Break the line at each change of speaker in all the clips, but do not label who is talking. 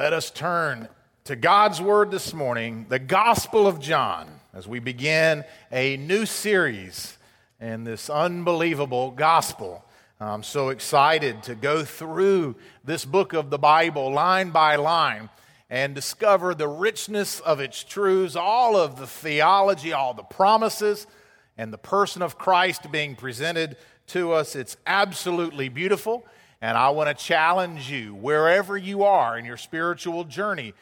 Let us turn to God's Word this morning, the Gospel of John, as we begin a new series in this unbelievable gospel. I'm so excited to go through this book of the Bible line by line and discover the richness of its truths, all of the theology, all the promises, and the person of Christ being presented to us. It's absolutely beautiful. And I want to challenge you, wherever you are in your spiritual journey,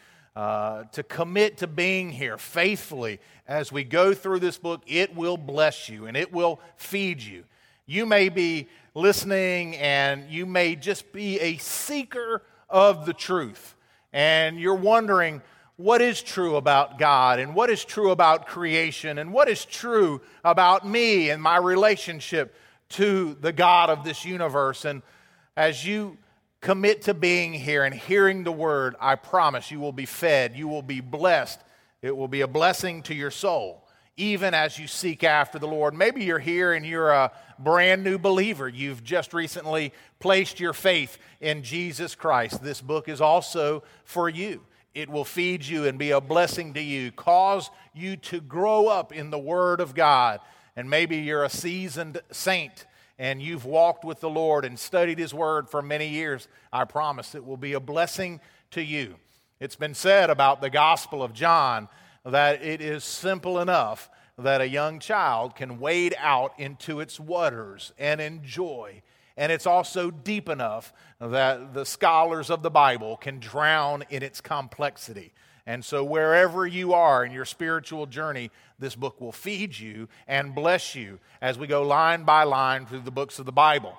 to commit to being here faithfully as we go through this book. It will bless you and it will feed you. You may be listening and you may just be a seeker of the truth. And you're wondering, what is true about God and what is true about creation and what is true about me and my relationship to the God of this universe? And as you commit to being here and hearing the word, I promise you will be fed, you will be blessed. It will be a blessing to your soul, even as you seek after the Lord. Maybe you're here and you're a brand new believer. You've just recently placed your faith in Jesus Christ. This book is also for you. It will feed you and be a blessing to you, cause you to grow up in the Word of God. And maybe you're a seasoned saint and you've walked with the Lord and studied His Word for many years. I promise it will be a blessing to you. It's been said about the Gospel of John that it is simple enough that a young child can wade out into its waters and enjoy. And it's also deep enough that the scholars of the Bible can drown in its complexity. And so wherever you are in your spiritual journey, this book will feed you and bless you as we go line by line through the books of the Bible.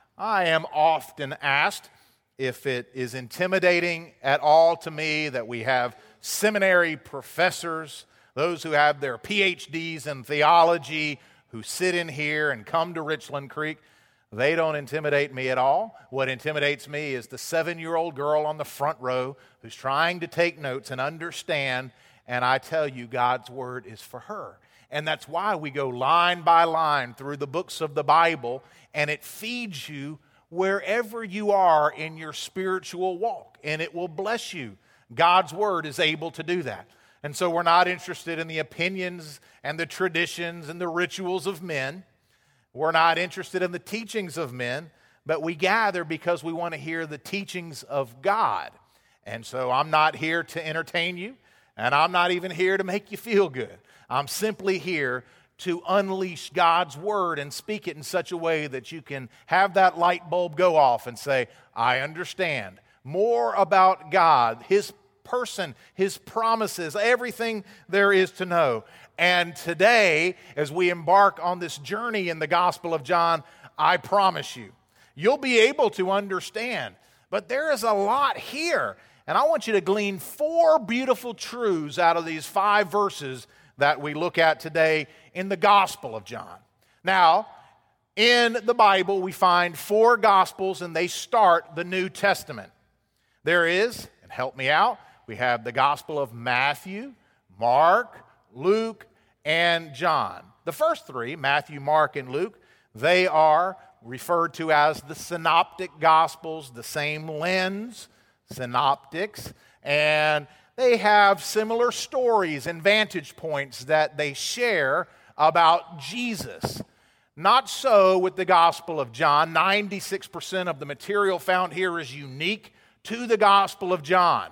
I am often asked if it is intimidating at all to me that we have seminary professors, those who have their PhDs in theology, who sit in here and come to Richland Creek. They don't intimidate me at all. What intimidates me is the 7-year-old girl on the front row who's trying to take notes and understand, and I tell you, God's Word is for her. And that's why we go line by line through the books of the Bible, and it feeds you wherever you are in your spiritual walk, and it will bless you. God's Word is able to do that. And so we're not interested in the opinions and the traditions and the rituals of men. We're not interested in the teachings of men, but we gather because we want to hear the teachings of God. And so I'm not here to entertain you, and I'm not even here to make you feel good. I'm simply here to unleash God's Word and speak it in such a way that you can have that light bulb go off and say, I understand more about God, His person, His promises, everything there is to know. And today, as we embark on this journey in the Gospel of John, I promise you, you'll be able to understand. But there is a lot here. And I want you to glean 4 beautiful truths out of these 5 verses that we look at today in the Gospel of John. Now, in the Bible, we find 4 Gospels, and they start the New Testament. There is, and help me out, we have the Gospel of Matthew, Mark, Luke, and John. The first 3, Matthew, Mark, and Luke, they are referred to as the Synoptic Gospels, the same lens, synoptics, and they have similar stories and vantage points that they share about Jesus. Not so with the Gospel of John. 96% of the material found here is unique to the Gospel of John.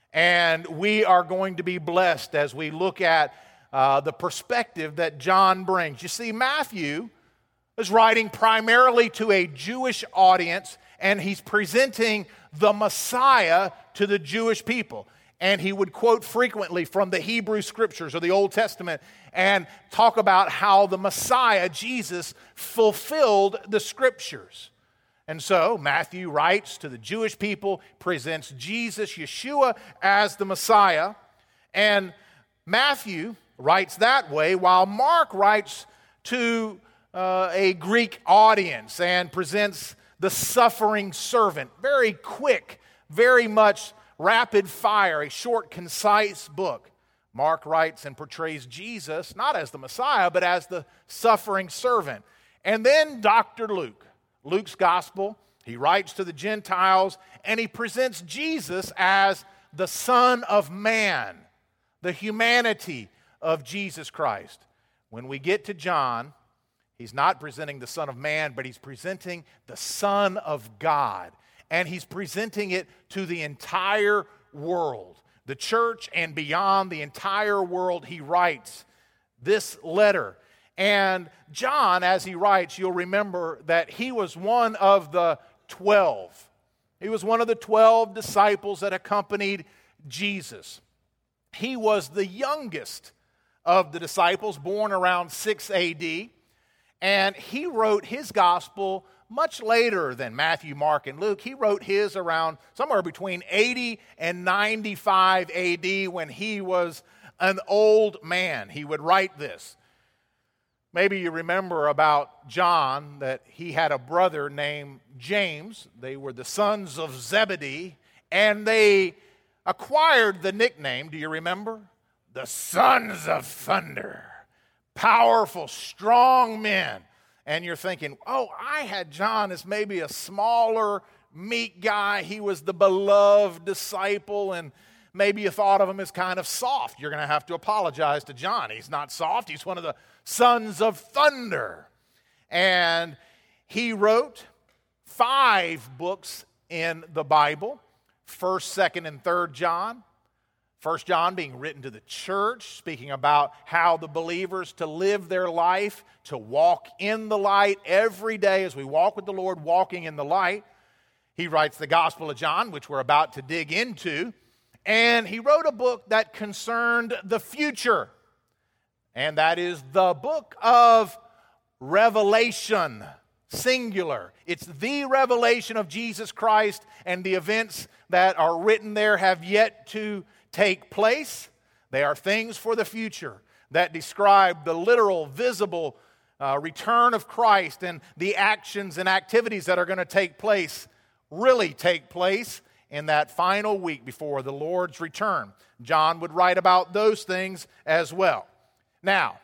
And we are going to be blessed as we look at the perspective that John brings. You see, Matthew is writing primarily to a Jewish audience, and he's presenting the Messiah to the Jewish people. And he would quote frequently from the Hebrew Scriptures or the Old Testament and talk about how the Messiah, Jesus, fulfilled the Scriptures. And so Matthew writes to the Jewish people, presents Jesus, Yeshua, as the Messiah. And Matthew writes that way, while Mark writes to a Greek audience and presents the suffering servant. Very quick, very much rapid fire, a short, concise book. Mark writes and portrays Jesus not as the Messiah, but as the suffering servant. And then Dr. Luke. Luke's gospel, he writes to the Gentiles, and he presents Jesus as the Son of Man, the humanity of Jesus Christ. When we get to John, he's not presenting the Son of Man, but he's presenting the Son of God. And he's presenting it to the entire world, the church and beyond the entire world. He writes this letter. And John, as he writes, you'll remember that he was one of the 12. He was one of the 12 disciples that accompanied Jesus. He was the youngest of the disciples, born around 6 AD. And he wrote his gospel much later than Matthew, Mark, and Luke. He wrote his around somewhere between 80 and 95 AD when he was an old man. He would write this. Maybe you remember about John that he had a brother named James. They were the sons of Zebedee, and they acquired the nickname, do you remember? The Sons of Thunder. Powerful, strong men. And you're thinking, oh, I had John as maybe a smaller, meek guy. He was the beloved disciple, and maybe you thought of him as kind of soft. You're going to have to apologize to John. He's not soft. He's one of the sons of thunder. And he wrote 5 books in the Bible, 1st, 2nd, and 3rd John. 1 John being written to the church, speaking about how the believers to live their life, to walk in the light every day as we walk with the Lord, walking in the light. He writes the Gospel of John, which we're about to dig into. And he wrote a book that concerned the future. And that is the book of Revelation, singular. It's the revelation of Jesus Christ, and the events that are written there have yet to take place. They are things for the future that describe the literal, visible return of Christ and the actions and activities that are going to take place, really take place in that final week before the Lord's return. John would write about those things as well. Now,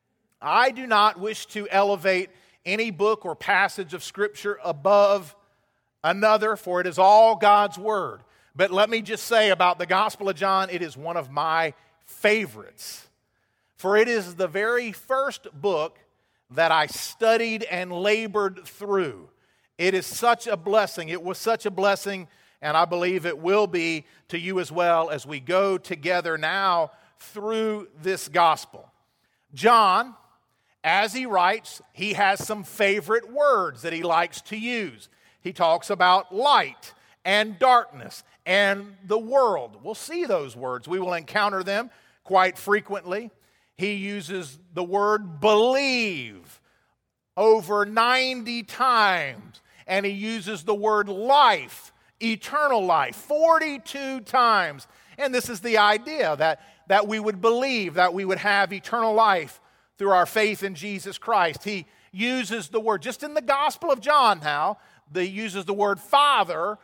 I do not wish to elevate any book or passage of Scripture above another, for it is all God's Word. But let me just say about the Gospel of John, it is one of my favorites. For it is the very first book that I studied and labored through. It is such a blessing. It was such a blessing, and I believe it will be to you as well as we go together now through this Gospel. John, as he writes, he has some favorite words that he likes to use. He talks about light and darkness and the world. We'll see those words. We will encounter them quite frequently. He uses the word believe over 90 times. And he uses the word life, eternal life, 42 times. And this is the idea that we would believe, that we would have eternal life through our faith in Jesus Christ. He uses the word, just in the Gospel of John now, he uses the word Father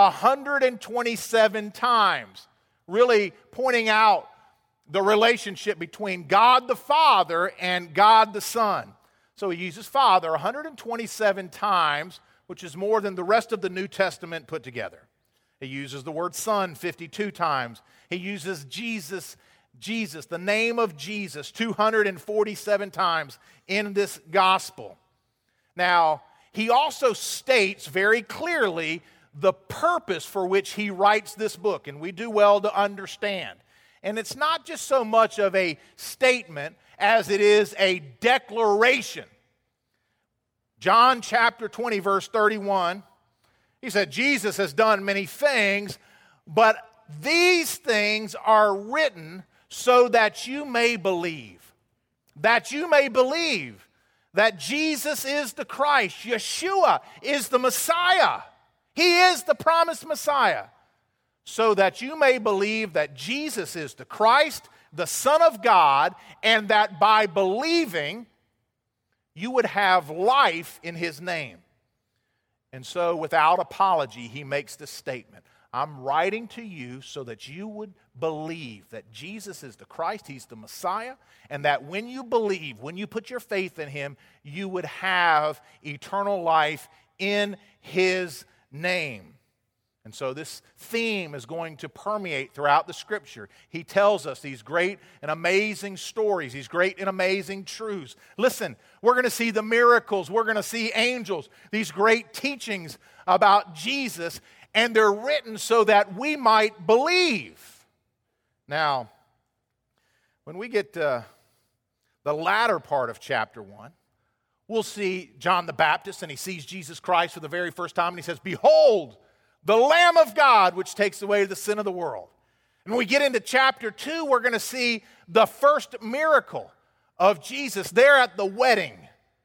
127 times, really pointing out the relationship between God the Father and God the Son. So he uses Father 127 times, which is more than the rest of the New Testament put together. He uses the word Son 52 times. He uses Jesus, the name of Jesus, 247 times in this gospel. Now, he also states very clearly the purpose for which he writes this book, and we do well to understand. And it's not just so much of a statement as it is a declaration. John chapter 20, verse 31, he said, Jesus has done many things, but these things are written so that you may believe. That you may believe that Jesus is the Christ. Yeshua is the Messiah. He is the promised Messiah. So that you may believe that Jesus is the Christ, the Son of God, and that by believing, you would have life in His name. And so, without apology, he makes this statement. I'm writing to you so that you would believe that Jesus is the Christ, He's the Messiah, and that when you believe, when you put your faith in Him, you would have eternal life in His name. And so this theme is going to permeate throughout the Scripture. He tells us these great and amazing stories, these great and amazing truths. Listen, we're going to see the miracles, we're going to see angels, these great teachings about Jesus, and they're written so that we might believe. Now, when we get to the latter part of chapter 1, we'll see John the Baptist, and he sees Jesus Christ for the very first time, and he says, "Behold, the Lamb of God, which takes away the sin of the world." And when we get into chapter 2, we're going to see the first miracle of Jesus there at the wedding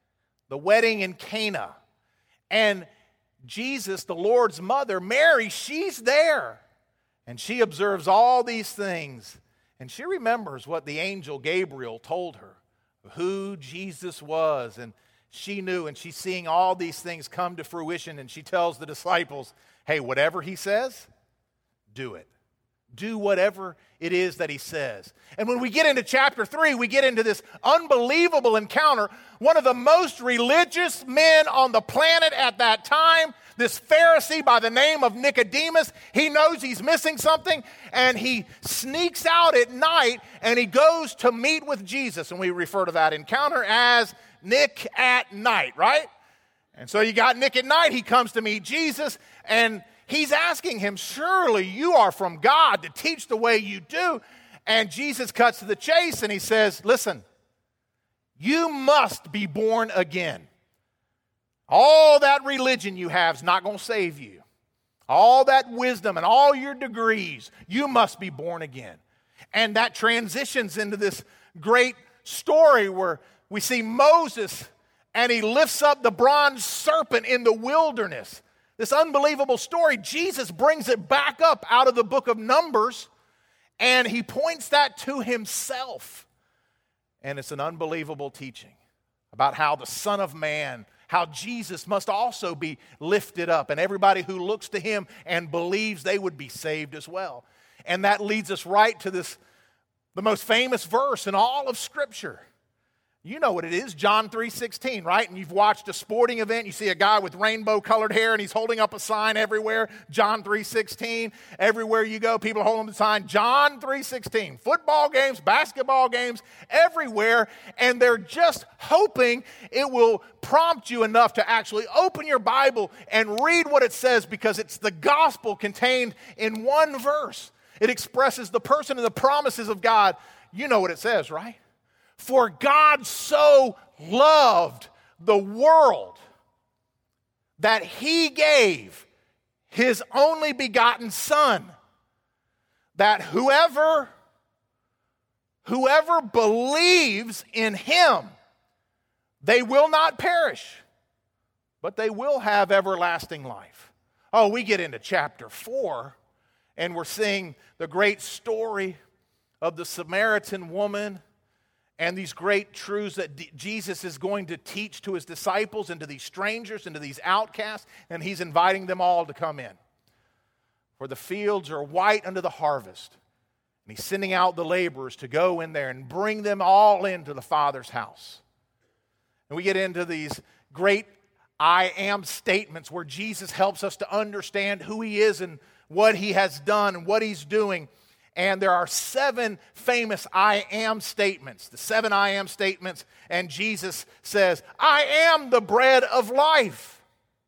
in Cana. And Jesus, the Lord's mother, Mary, she's there. And she observes all these things. And she remembers what the angel Gabriel told her, who Jesus was. And she knew, and she's seeing all these things come to fruition. And she tells the disciples, hey, whatever he says, do it. Do whatever it is that he says. And when we get into chapter 3, we get into this unbelievable encounter. One of the most religious men on the planet at that time, this Pharisee by the name of Nicodemus, he knows he's missing something, and he sneaks out at night, and he goes to meet with Jesus. And we refer to that encounter as Nick at night, right? And so you got Nick at night. He comes to meet Jesus, and he's asking him, surely you are from God to teach the way you do. And Jesus cuts to the chase, and he says, listen, you must be born again. All that religion you have is not going to save you. All that wisdom and all your degrees, you must be born again. And that transitions into this great story where we see Moses, and he lifts up the bronze serpent in the wilderness. This unbelievable story, Jesus brings it back up out of the book of Numbers, and he points that to himself. And it's an unbelievable teaching about how the Son of Man, how Jesus must also be lifted up, and everybody who looks to him and believes, they would be saved as well. And that leads us right to the most famous verse in all of Scripture. You know what it is, John 3:16, right? And you've watched a sporting event, you see a guy with rainbow-colored hair, and he's holding up a sign everywhere, John 3:16. Everywhere you go, people are holding up the sign, John 3:16. Football games, basketball games, everywhere, and they're just hoping it will prompt you enough to actually open your Bible and read what it says, because it's the gospel contained in one verse. It expresses the person and the promises of God. You know what it says, right? For God so loved the world that he gave his only begotten Son, that whoever believes in him, they will not perish, but they will have everlasting life. Oh, we get into chapter 4, and we're seeing the great story of the Samaritan woman, and these great truths that Jesus is going to teach to his disciples and to these strangers and to these outcasts, and he's inviting them all to come in. For the fields are white unto the harvest, and he's sending out the laborers to go in there and bring them all into the Father's house. And we get into these great I am statements where Jesus helps us to understand who he is and what he has done and what he's doing. And there are 7 famous I am statements, the 7 I am statements, and Jesus says, I am the bread of life.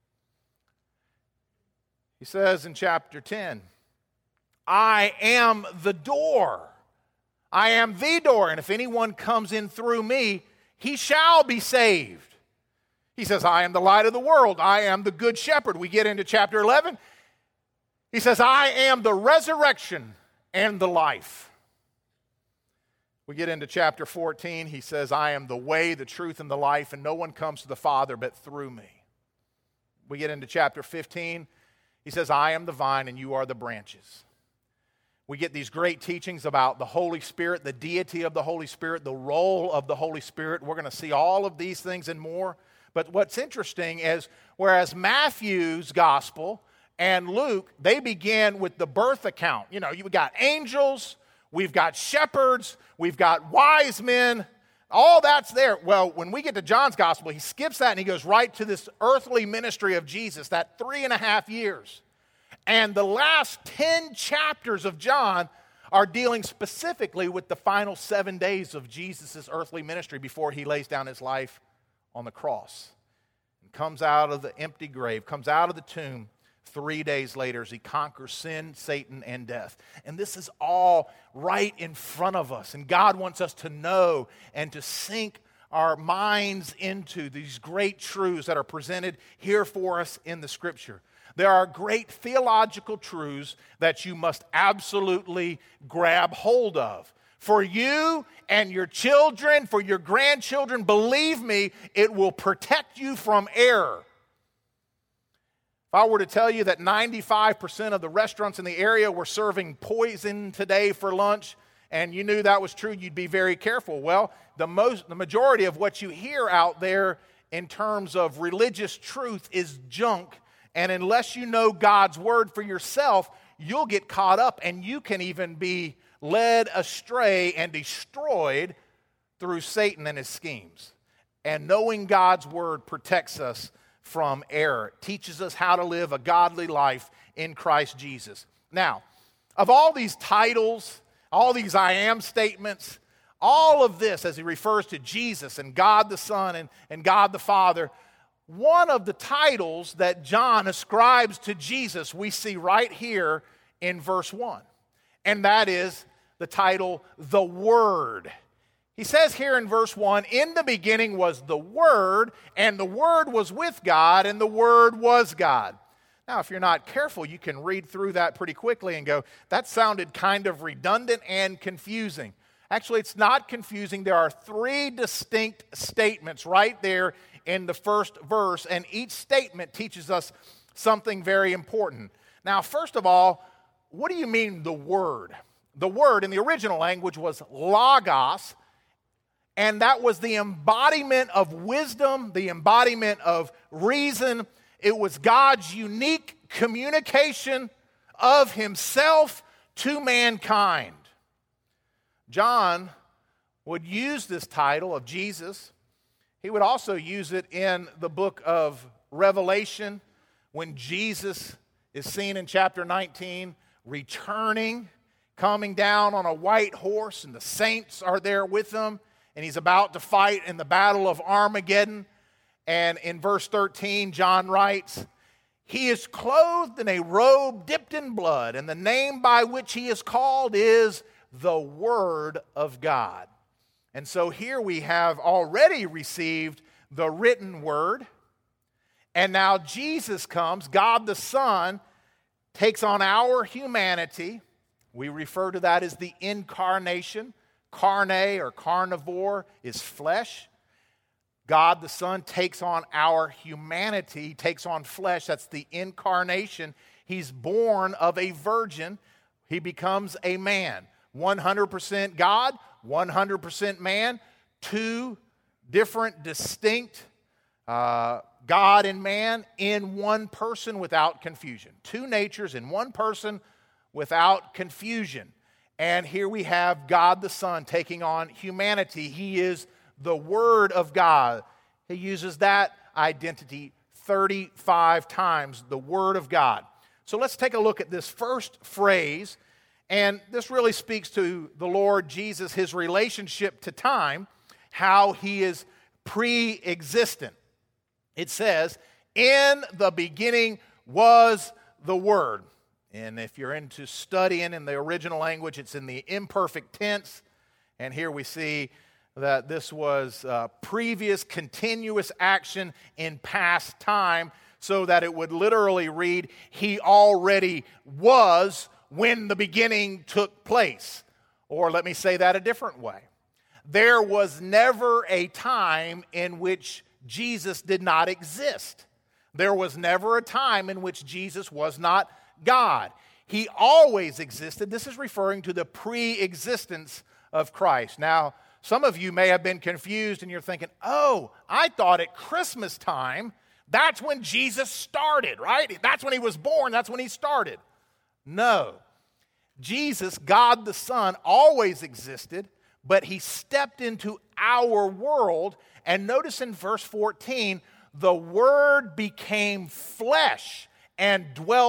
He says in chapter 10, I am the door. I am the door, and if anyone comes in through me, he shall be saved. He says, I am the light of the world. I am the good shepherd. We get into chapter 11. He says, I am the resurrection and the life. We get into chapter 14. He says, I am the way, the truth, and the life, and no one comes to the Father but through me. We get into chapter 15. He says, I am the vine and you are the branches. We get these great teachings about the Holy Spirit, the deity of the Holy Spirit, the role of the Holy Spirit. We're going to see all of these things and more. But what's interesting is, whereas Matthew's gospel and Luke, they begin with the birth account. You know, you've got angels, we've got shepherds, we've got wise men, all that's there. Well, when we get to John's gospel, he skips that and he goes right to this earthly ministry of Jesus, that 3.5 years. And the last 10 chapters of John are dealing specifically with the final 7 days of Jesus' earthly ministry before he lays down his life on the cross. And comes out of the empty grave, comes out of the tomb 3 days later as he conquers sin, Satan, and death. And this is all right in front of us. And God wants us to know and to sink our minds into these great truths that are presented here for us in the Scripture. There are great theological truths that you must absolutely grab hold of. For you and your children, for your grandchildren, believe me, it will protect you from error. If I were to tell you that 95% of the restaurants in the area were serving poison today for lunch, and you knew that was true, you'd be very careful. Well, the majority of what you hear out there in terms of religious truth is junk. And unless you know God's word for yourself, you'll get caught up and you can even be led astray and destroyed through Satan and his schemes. And knowing God's word protects us from error. It teaches us how to live a godly life in Christ Jesus. Now, of all these titles, all these I am statements, all of this as he refers to Jesus and God the Son and God the Father, one of the titles that John ascribes to Jesus we see right here in verse 1. And that is the title, the Word. He says here in verse 1, in the beginning was the Word, and the Word was with God, and the Word was God. Now, if you're not careful, you can read through that pretty quickly and go, that sounded kind of redundant and confusing. Actually, it's not confusing. There are 3 distinct statements right there in the first verse, and each statement teaches us something very important. Now, first of all, what do you mean the Word? The Word in the original language was logos, and that was the embodiment of wisdom, the embodiment of reason. It was God's unique communication of himself to mankind. John would use this title of Jesus. He would also use it in the book of Revelation when Jesus is seen in chapter 19 returning, coming down on a white horse, and the saints are there with him, and he's about to fight in the battle of Armageddon. And in verse 13, John writes, he is clothed in a robe dipped in blood, and the name by which he is called is the Word of God. And so here we have already received the written Word, and now Jesus comes, God the Son, takes on our humanity. We refer to that as the incarnation. Carne or carnivore is flesh. God the Son takes on our humanity, takes on flesh. That's the incarnation. He's born of a virgin. He becomes a man. 100% God, 100% man. 2 different, distinct God and man in one person without confusion. 2 natures in one person without confusion. And here we have God the Son taking on humanity. He is the Word of God. He uses that identity 35 times, the Word of God. So let's take a look at this first phrase. And this really speaks to the Lord Jesus, his relationship to time, how he is pre-existent. It says, in the beginning was the Word. And if you're into studying in the original language, it's in the imperfect tense. And here we see that this was previous continuous action in past time, so that it would literally read, he already was when the beginning took place. Or let me say that a different way. There was never a time in which Jesus did not exist. There was never a time in which Jesus was not God. He always existed. This is referring to the pre-existence of Christ. Now, some of you may have been confused and you're thinking, oh, I thought at Christmas time, that's when Jesus started, right? That's when he was born. That's when he started. No. Jesus, God the Son, always existed, but he stepped into our world. And notice in verse 14, the Word became flesh and dwelt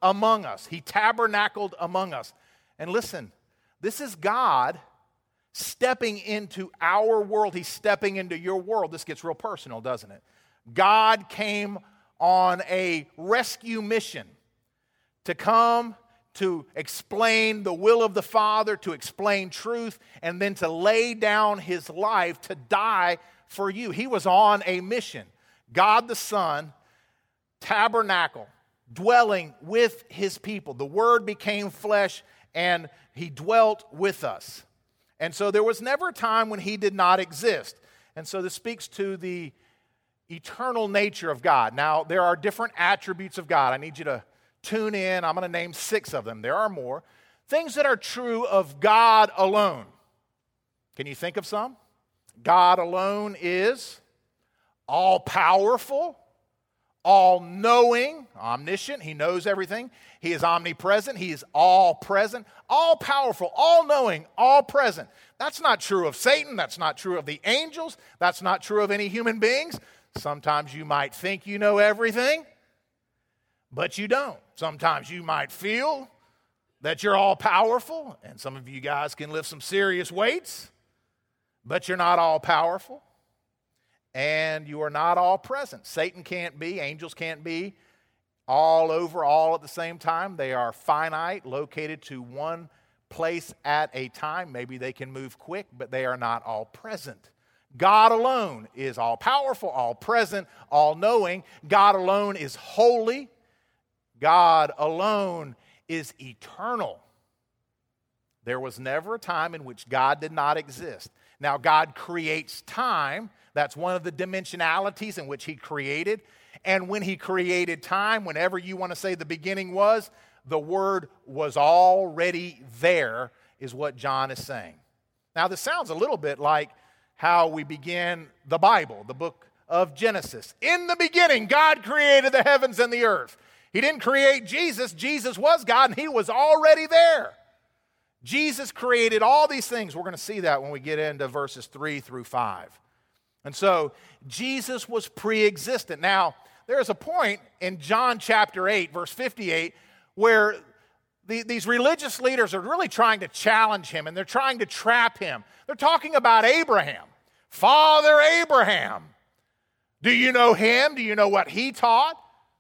among us. He tabernacled among us. And listen, this is God stepping into our world. He's stepping into your world. This gets real personal, doesn't it? God came on a rescue mission to come to explain the will of the Father, to explain truth, and then to lay down his life to die for you. He was on a mission. God the Son, tabernacle, dwelling with his people. The Word became flesh and he dwelt with us. And so there was never a time when he did not exist. And so this speaks to the eternal nature of God. Now, there are different attributes of God. I need you to tune in. I'm going to name 6 of them. There are more. Things that are true of God alone. Can you think of some? God alone is all-powerful, all-knowing, omniscient. He knows everything. He is omnipresent. He is all-present, all-powerful, all-knowing, all-present. That's not true of Satan. That's not true of the angels. That's not true of any human beings. Sometimes you might think you know everything, but you don't. Sometimes you might feel that you're all-powerful, and some of you guys can lift some serious weights, but you're not all-powerful, and you are not all-present. Satan can't be, angels can't be all over, all at the same time. They are finite, located to one place at a time. Maybe they can move quick, but they are not all present. God alone is all-powerful, all-present, all-knowing. God alone is holy. God alone is eternal. There was never a time in which God did not exist. Now, God creates time. That's one of the dimensionalities in which he created. And when he created time, whenever you want to say the beginning was, the Word was already there, is what John is saying. Now, this sounds a little bit like how we begin the Bible, the book of Genesis. In the beginning, God created the heavens and the earth. He didn't create Jesus. Jesus was God, and he was already there. Jesus created all these things. We're going to see that when we get into verses 3 through 5. And so, Jesus was pre-existent. Now, there's a point in John chapter 8, verse 58, where these religious leaders are really trying to challenge him, and they're trying to trap him. They're talking about Abraham. Father Abraham. Do you know him? Do you know what he taught?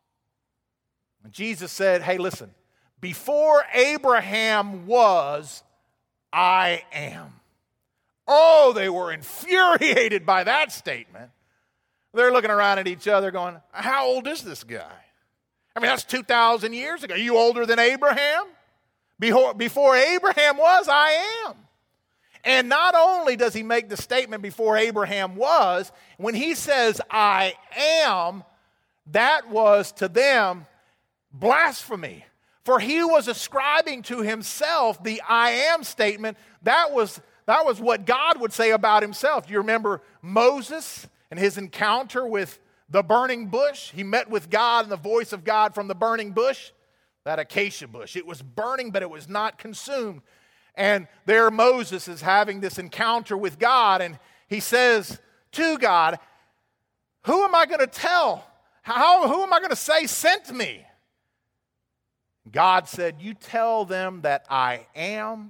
And Jesus said, hey, listen, before Abraham was, I am. Oh, they were infuriated by that statement. They're looking around at each other going, how old is this guy? I mean, that's 2,000 years ago. Are you older than Abraham? Before Abraham was, I am. And not only does he make the statement before Abraham was, when he says, I am, that was to them blasphemy. For he was ascribing to himself the I am statement. That was what God would say about himself. Do you remember Moses and his encounter with the burning bush? He met with God and the voice of God from the burning bush, that acacia bush. It was burning, but it was not consumed. And there Moses is having this encounter with God, and he says to God, who am I going to tell? Who am I going to say sent me? God said, you tell them that I am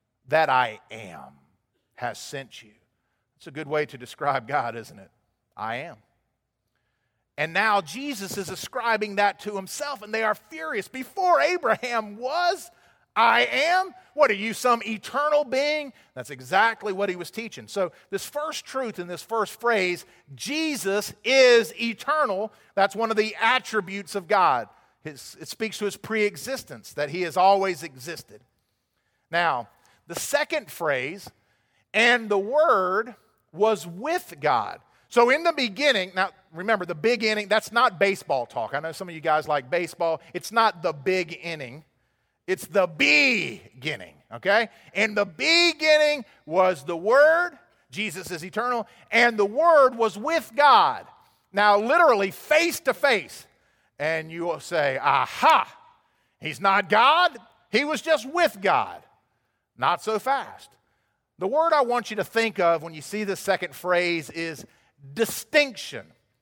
has sent you. It's a good way to describe God, isn't it? I am. And now Jesus is ascribing that to himself, and they are furious. Before Abraham was, I am? What are you, some eternal being? That's exactly what he was teaching. So this first truth in this first phrase, Jesus is eternal, that's one of the attributes of God. It speaks to his pre-existence, that he has always existed. Now, the second phrase, and the Word was with God. So in the beginning, now remember the big inning, that's not baseball talk. I know some of you guys like baseball. It's not the big inning. It's the beginning, okay? In the beginning was the Word. Jesus is eternal. And the Word was with God. Now literally face to face. And you will say, aha, he's not God. He was just with God. Not so fast. The word I want you to think of when you see the second phrase is distinction.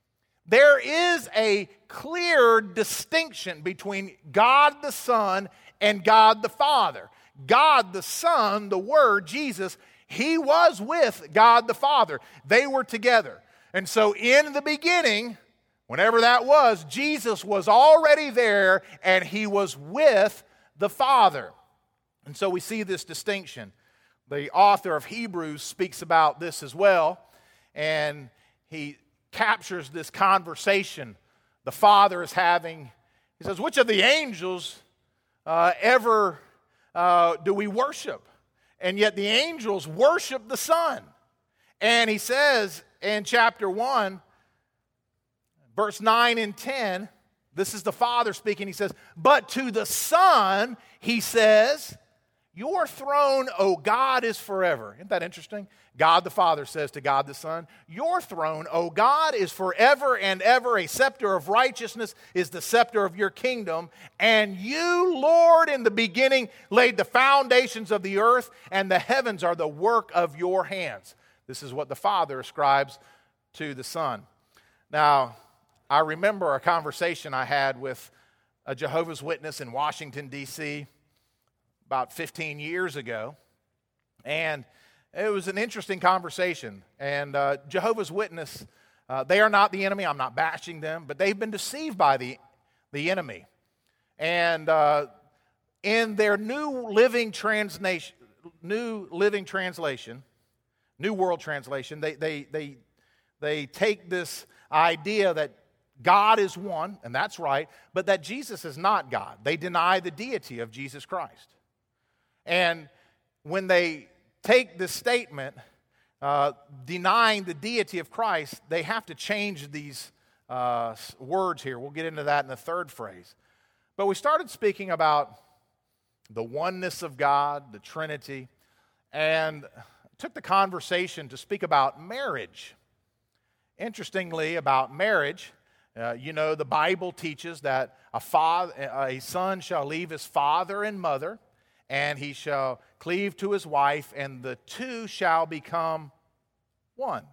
There is a clear distinction between God the Son and God the Father. God the Son, the Word, Jesus, He was with God the Father. They were together. And so in the beginning, whenever that was, Jesus was already there and He was with the Father. And so we see this distinction. The author of Hebrews speaks about this as well, and he captures this conversation the Father is having. He says, which of the angels ever do we worship? And yet the angels worship the Son. And he says in chapter 1, verse 9 and 10, this is the Father speaking. He says, but to the Son, He says, your throne, O God, is forever. Isn't that interesting? God the Father says to God the Son, your throne, O God, is forever and ever. A scepter of righteousness is the scepter of your kingdom. And you, Lord, in the beginning laid the foundations of the earth, and the heavens are the work of your hands. This is what the Father ascribes to the Son. Now, I remember a conversation I had with a Jehovah's Witness in Washington, D.C., about 15 years ago, and it was an interesting conversation. And Jehovah's Witness, they are not the enemy. I'm not bashing them, but they've been deceived by the enemy. And in their New World Translation, they take this idea that God is one, and that's right, but that Jesus is not God. They deny the deity of Jesus Christ. And when they take this statement, denying the deity of Christ, they have to change these words here. We'll get into that in the third phrase. But we started speaking about the oneness of God, the Trinity, and took the conversation to speak about marriage. Interestingly, about marriage, the Bible teaches that a son shall leave his father and mother, and he shall cleave to his wife, and the two shall become one.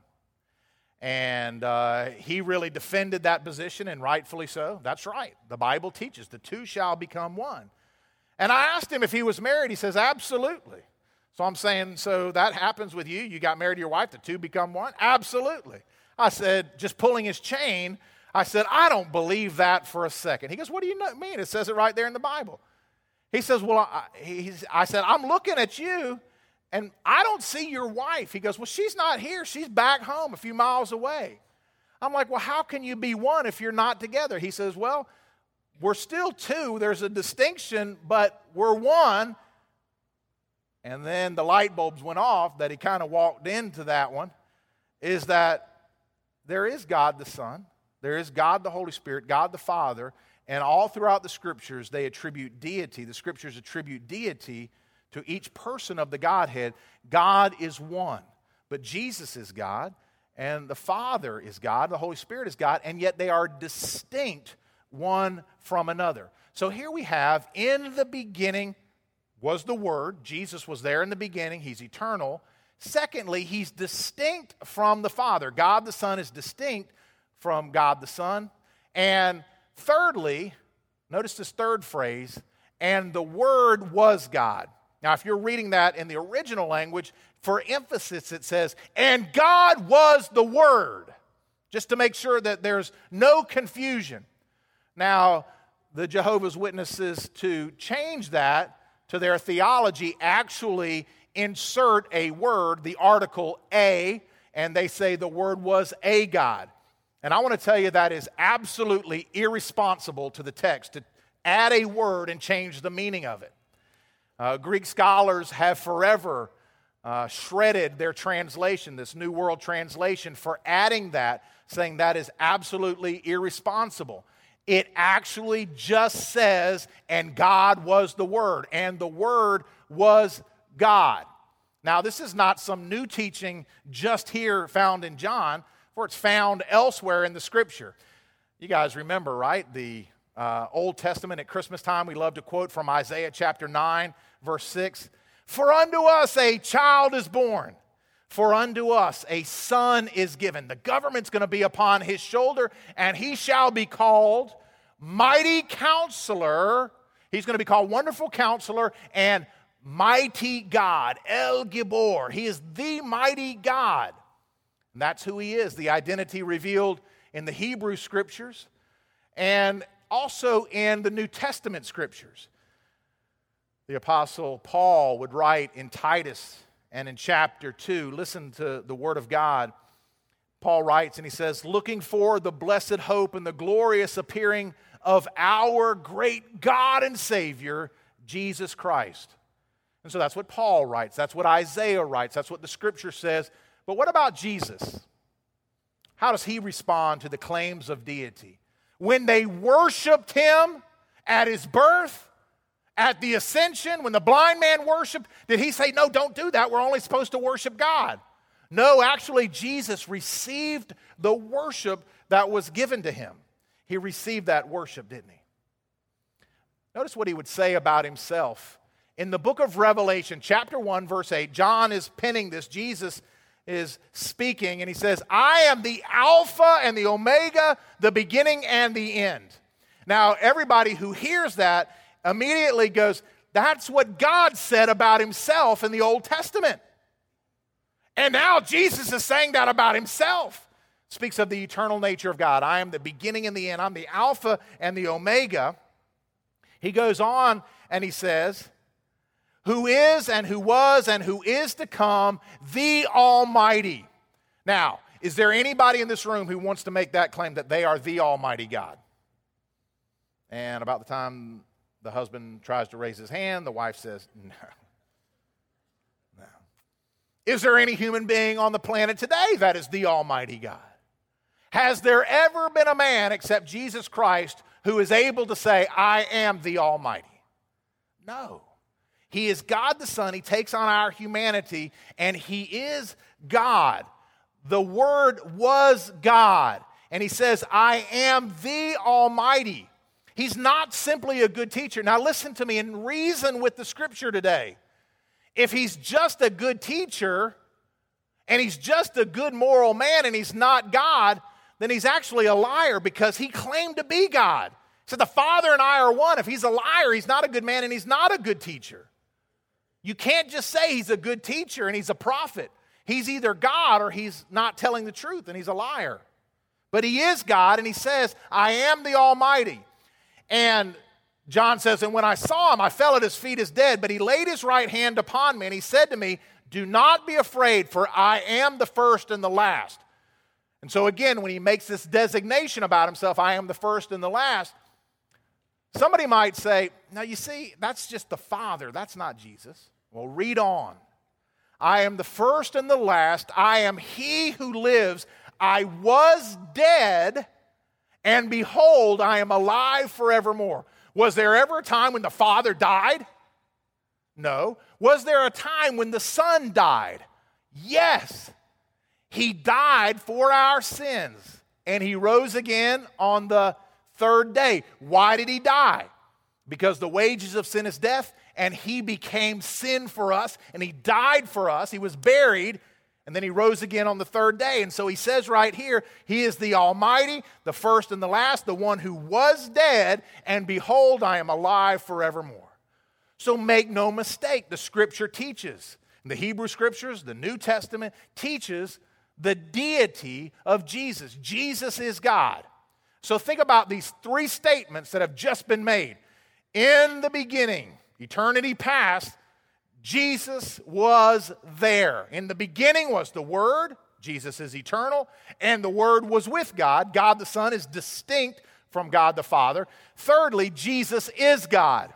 And he really defended that position, and rightfully so. That's right. The Bible teaches the two shall become one. And I asked him if he was married. He says, absolutely. So I'm saying, so that happens with you? You got married to your wife, the two become one? Absolutely. I said, just pulling his chain, I said, I don't believe that for a second. He goes, what do you mean? It says it right there in the Bible. He says, well, I said, I'm looking at you, and I don't see your wife. He goes, well, she's not here. She's back home a few miles away. I'm like, well, how can you be one if you're not together? He says, well, we're still two. There's a distinction, but we're one. And then the light bulbs went off that he kind of walked into that one, is that there is God the Son, there is God the Holy Spirit, God the Father, and all throughout the Scriptures, they attribute deity. The Scriptures attribute deity to each person of the Godhead. God is one, but Jesus is God, and the Father is God, the Holy Spirit is God, and yet they are distinct one from another. So here we have, in the beginning was the Word. Jesus was there in the beginning. He's eternal. Secondly, He's distinct from the Father. God the Son is distinct from God the Son. And thirdly, notice this third phrase, and the Word was God. Now, if you're reading that in the original language, for emphasis it says, and God was the Word, just to make sure that there's no confusion. Now, the Jehovah's Witnesses, to change that to their theology, actually insert a word, the article a, and they say the Word was a God. And I want to tell you that is absolutely irresponsible to the text to add a word and change the meaning of it. Greek scholars have forever shredded their translation, this New World Translation, for adding that, saying that is absolutely irresponsible. It actually just says, and God was the Word, and the Word was God. Now, this is not some new teaching just here found in John, for it's found elsewhere in the Scripture. You guys remember, right? The Old Testament at Christmas time, we love to quote from Isaiah chapter 9, verse 6. For unto us a child is born, For unto us a son is given. The government's going to be upon his shoulder, and he shall be called Mighty Counselor. He's going to be called Wonderful Counselor and Mighty God, El Gibor. He is the mighty God. And that's who he is, the identity revealed in the Hebrew Scriptures and also in the New Testament Scriptures. The Apostle Paul would write in Titus and in chapter 2, listen to the Word of God. Paul writes and he says, looking for the blessed hope and the glorious appearing of our great God and Savior, Jesus Christ. And so that's what Paul writes. That's what Isaiah writes. That's what the Scripture says. But what about Jesus? How does he respond to the claims of deity? When they worshiped him at his birth, at the ascension, when the blind man worshiped, did he say, no, don't do that, we're only supposed to worship God? No, actually, Jesus received the worship that was given to him. He received that worship, didn't he? Notice what he would say about himself. In the book of Revelation, chapter 1, verse 8, John is penning this. Jesus is speaking, and he says, I am the Alpha and the Omega, the beginning and the end. Now, everybody who hears that immediately goes, that's what God said about himself in the Old Testament. And now Jesus is saying that about himself. Speaks of the eternal nature of God. I am the beginning and the end. I'm the Alpha and the Omega. He goes on and he says, who is and who was and who is to come, the Almighty. Now, is there anybody in this room who wants to make that claim that they are the Almighty God? And about the time the husband tries to raise his hand, the wife says, no. No. Is there any human being on the planet today that is the Almighty God? Has there ever been a man except Jesus Christ who is able to say, I am the Almighty? No. He is God the Son. He takes on our humanity, and he is God. The Word was God. And he says, I am the Almighty. He's not simply a good teacher. Now listen to me and reason with the Scripture today. If he's just a good teacher, and he's just a good moral man, and he's not God, then he's actually a liar because he claimed to be God. He said, the Father and I are one. If he's a liar, he's not a good man, and he's not a good teacher. You can't just say he's a good teacher and he's a prophet. He's either God or he's not telling the truth and he's a liar. But he is God, and he says, I am the Almighty. And John says, and when I saw him, I fell at his feet as dead, but he laid his right hand upon me, and he said to me, do not be afraid, for I am the first and the last. And so again, when he makes this designation about himself, I am the first and the last, somebody might say, now you see, that's just the Father, that's not Jesus. Well, read on. I am the first and the last. I am he who lives. I was dead, and behold, I am alive forevermore. Was there ever a time when the Father died? No. Was there a time when the Son died? Yes. He died for our sins, and he rose again on the third day. Why did he die? Because the wages of sin is death, and he became sin for us, and he died for us. He was buried, and then he rose again on the third day. And so he says right here, he is the Almighty, the first and the last, the one who was dead, and behold, I am alive forevermore. So make no mistake, the Scripture teaches, the Hebrew Scriptures, the New Testament teaches the deity of Jesus. Jesus is God. So think about these three statements that have just been made. In the beginning, eternity past, Jesus was there. In the beginning was the Word. Jesus is eternal. And the Word was with God. God the Son is distinct from God the Father. Thirdly, Jesus is God.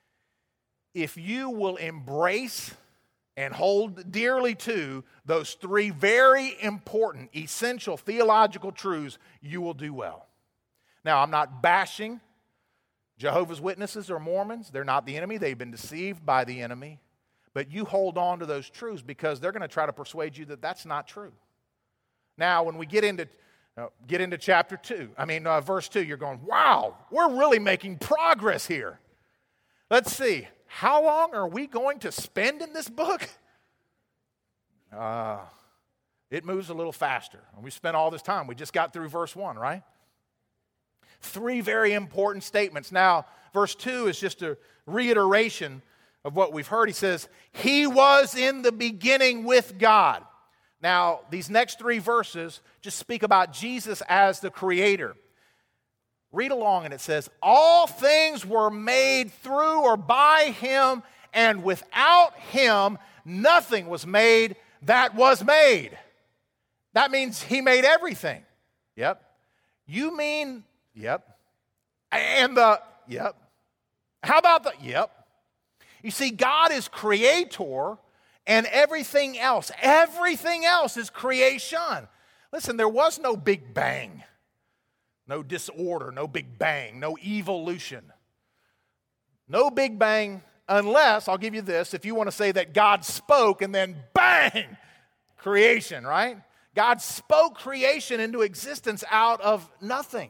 If you will embrace and hold dearly to those three very important, essential theological truths, you will do well. Now, I'm not bashing Jehovah's Witnesses or Mormons. They're not the enemy. They've been deceived by the enemy. But you hold on to those truths because they're going to try to persuade you that that's not true. Now, when we get into chapter 2, verse 2, you're going, wow, we're really making progress here. Let's see. How long are we going to spend in this book? it moves a little faster. And we spent all this time. We just got through verse 1, right? 3 very important statements. Now, verse 2 is just a reiteration of what we've heard. He says, He was in the beginning with God. Now, these next 3 verses just speak about Jesus as the creator. Read along, and it says, all things were made through or by Him, and without Him nothing was made that was made. That means He made everything. Yep. You mean, yep. And the, yep. How about the, yep. You see, God is creator, and everything else is creation. Listen, there was no Big Bang, no disorder, no Big Bang, no evolution. No Big Bang unless, I'll give you this, if you want to say that God spoke and then bang, creation, right? God spoke creation into existence out of nothing.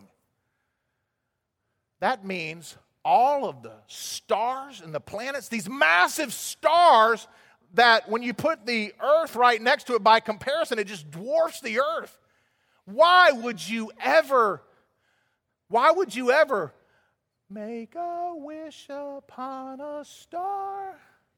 That means all of the stars and the planets, these massive stars that when you put the earth right next to it by comparison, it just dwarfs the earth. Why would you ever make a wish upon a star?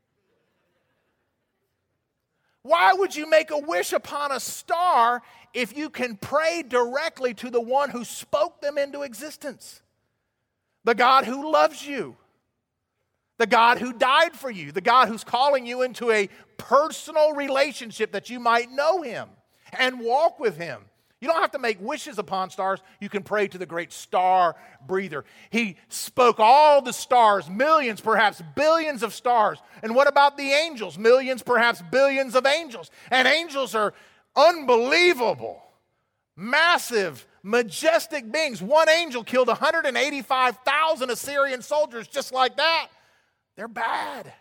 Why would you make a wish upon a star if you can pray directly to the one who spoke them into existence? The God who loves you. The God who died for you. The God who's calling you into a personal relationship that you might know Him and walk with Him. You don't have to make wishes upon stars. You can pray to the great star breather. He spoke all the stars, millions, perhaps billions of stars. And what about the angels? Millions, perhaps billions of angels. And angels are unbelievable, massive, majestic beings. One angel killed 185,000 Assyrian soldiers just like that. They're bad.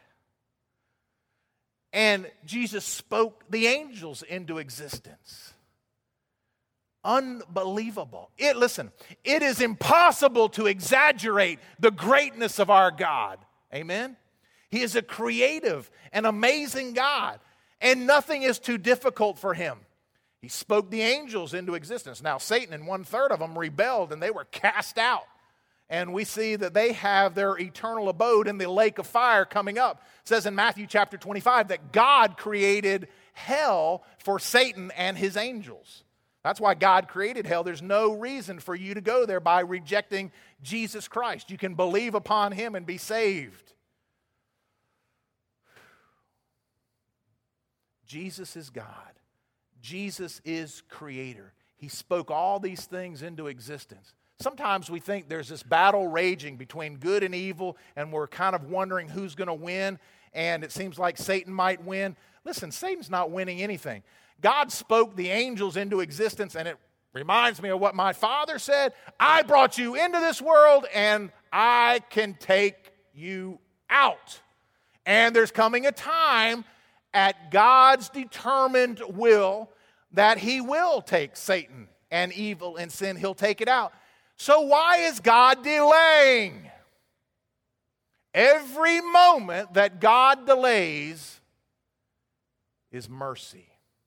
And Jesus spoke the angels into existence. Unbelievable. Listen, it is impossible to exaggerate the greatness of our God. Amen? He is a creative and amazing God, and nothing is too difficult for Him. He spoke the angels into existence. Now, Satan and 1/3 of them rebelled, and they were cast out. And we see that they have their eternal abode in the lake of fire coming up. It says in Matthew chapter 25 that God created hell for Satan and his angels. That's why God created hell. There's no reason for you to go there by rejecting Jesus Christ. You can believe upon Him and be saved. Jesus is God. Jesus is creator. He spoke all these things into existence. Sometimes we think there's this battle raging between good and evil, and we're kind of wondering who's going to win, and it seems like Satan might win. Listen, Satan's not winning anything. God spoke the angels into existence, and it reminds me of what my Father said. I brought you into this world, and I can take you out. And there's coming a time at God's determined will that He will take Satan and evil and sin. He'll take it out. So why is God delaying? Every moment that God delays is mercy,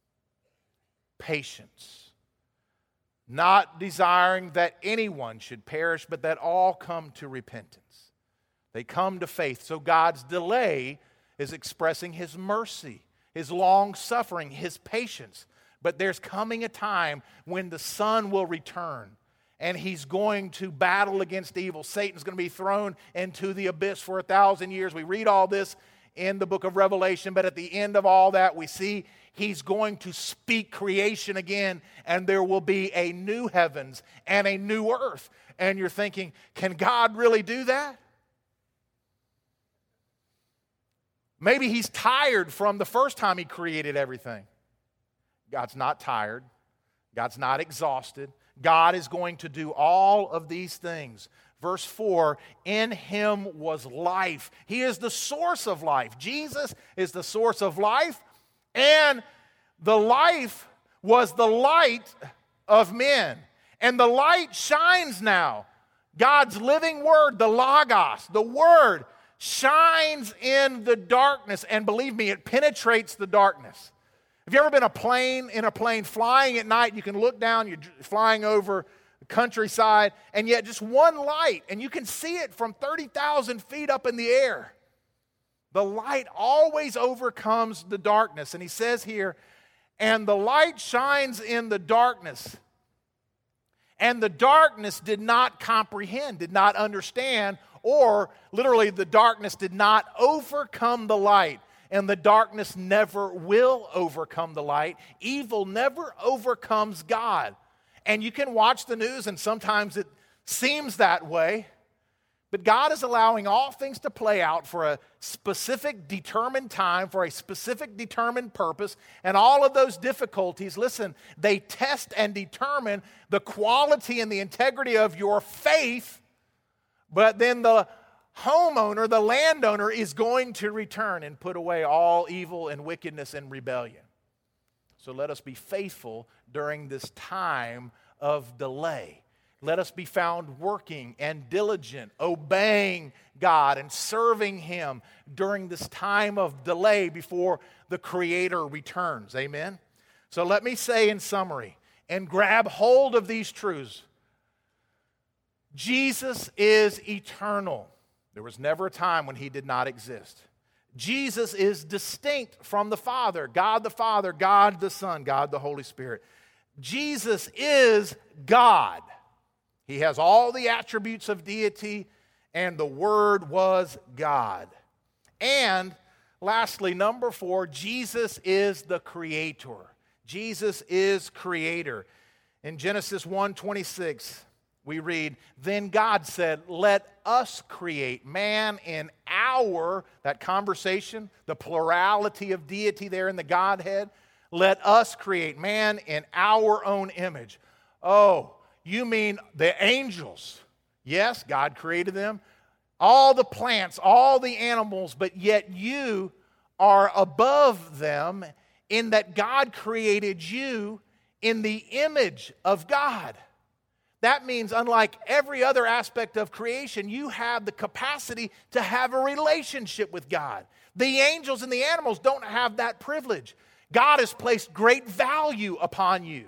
patience, not desiring that anyone should perish, but that all come to repentance. They come to faith. So God's delay is expressing His mercy, His long-suffering, His patience. But there's coming a time when the Son will return, and He's going to battle against evil. Satan's going to be thrown into the abyss for 1,000 years. We read all this in the book of Revelation, but at the end of all that, we see He's going to speak creation again, and there will be a new heavens and a new earth. And you're thinking, can God really do that? Maybe He's tired from the first time He created everything. God's not tired. God's not exhausted. God is going to do all of these things. Verse 4, in Him was life. He is the source of life. Jesus is the source of life, and the life was the light of men. And the light shines now. God's living word, the Logos, the Word, shines in the darkness. And believe me, it penetrates the darkness. Have you ever been in a plane flying at night? You can look down, you're flying over the countryside, and yet just one light, and you can see it from 30,000 feet up in the air. The light always overcomes the darkness. And he says here, and the light shines in the darkness. And the darkness did not comprehend, did not understand, or literally the darkness did not overcome the light. And the darkness never will overcome the light. Evil never overcomes God. And you can watch the news, and sometimes it seems that way. But God is allowing all things to play out for a specific determined time, for a specific determined purpose. And all of those difficulties, listen, they test and determine the quality and the integrity of your faith. But then the homeowner, the landowner, is going to return and put away all evil and wickedness and rebellion. So let us be faithful during this time of delay. Let us be found working and diligent, obeying God and serving Him during this time of delay before the Creator returns. Amen? So let me say in summary, and grab hold of these truths. Jesus is eternal. There was never a time when He did not exist. Jesus is distinct from the Father, God the Son, God the Holy Spirit. Jesus is God. He has all the attributes of deity, and the Word was God. And lastly, number 4, Jesus is the Creator. Jesus is Creator. In Genesis 1:26, we read, then God said, let us create man in our, that conversation, the plurality of deity there in the Godhead, let us create man in our own image. Oh, you mean the angels? Yes, God created them. All the plants, all the animals, but yet you are above them in that God created you in the image of God. That means, unlike every other aspect of creation, you have the capacity to have a relationship with God. The angels and the animals don't have that privilege. God has placed great value upon you.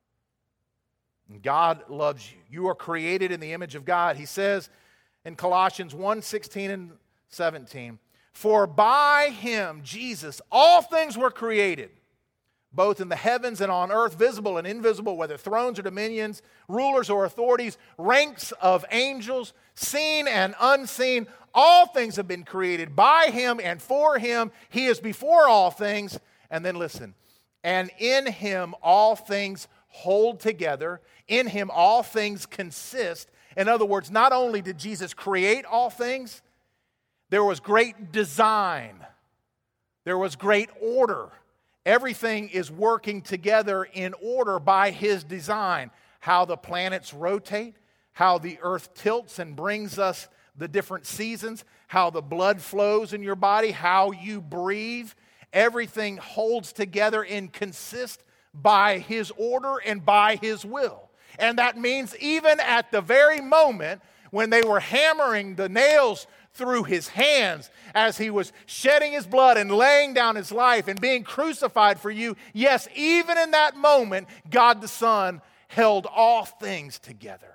And God loves you. You are created in the image of God. He says in Colossians 1:16 and 17, for by Him, Jesus, all things were created, both in the heavens and on earth, visible and invisible, whether thrones or dominions, rulers or authorities, ranks of angels, seen and unseen. All things have been created by Him and for Him. He is before all things. And then listen, and in Him all things hold together. In Him all things consist. In other words, not only did Jesus create all things, there was great design. There was great order. Everything is working together in order by His design. How the planets rotate, how the earth tilts and brings us the different seasons, how the blood flows in your body, how you breathe. Everything holds together and consists by His order and by His will. And that means even at the very moment when they were hammering the nails through His hands as He was shedding His blood and laying down His life and being crucified for you, yes, even in that moment, God the Son held all things together.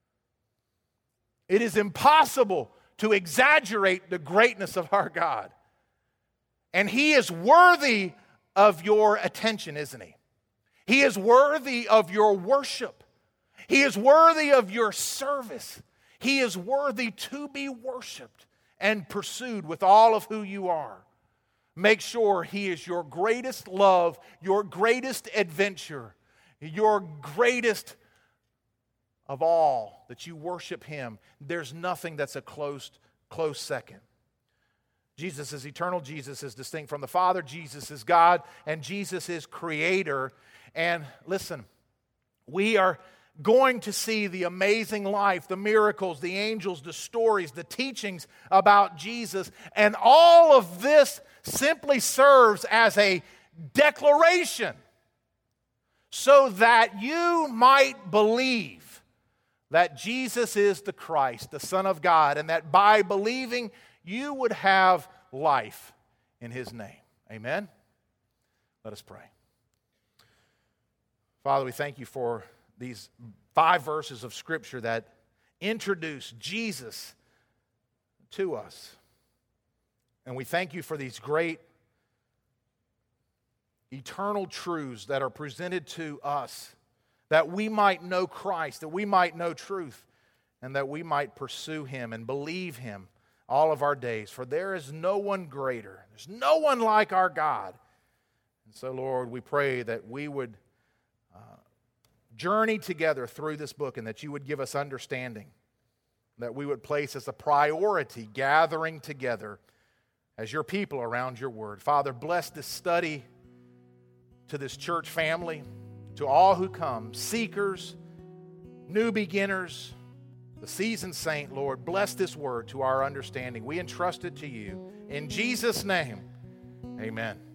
It is impossible to exaggerate the greatness of our God. And He is worthy of your attention, isn't He? He is worthy of your worship. He is worthy of your service. He is worthy to be worshiped and pursued with all of who you are. Make sure He is your greatest love, your greatest adventure, your greatest of all, that you worship Him. There's nothing that's a close second. Jesus is eternal. Jesus is distinct from the Father. Jesus is God. And Jesus is Creator. And listen, we are going to see the amazing life, the miracles, the angels, the stories, the teachings about Jesus. And all of this simply serves as a declaration so that you might believe that Jesus is the Christ, the Son of God, and that by believing you would have life in His name. Amen? Let us pray. Father, we thank you for these 5 verses of Scripture that introduce Jesus to us. And we thank you for these great eternal truths that are presented to us, that we might know Christ, that we might know truth, and that we might pursue Him and believe Him all of our days. For there is no one greater. There's no one like our God. And so, Lord, we pray that we would journey together through this book and that you would give us understanding, that we would place as a priority gathering together as your people around your word. Father, bless this study to this church family, to all who come, seekers, new beginners, the seasoned saint, Lord. Bless this word to our understanding. We entrust it to you. In Jesus' name, amen.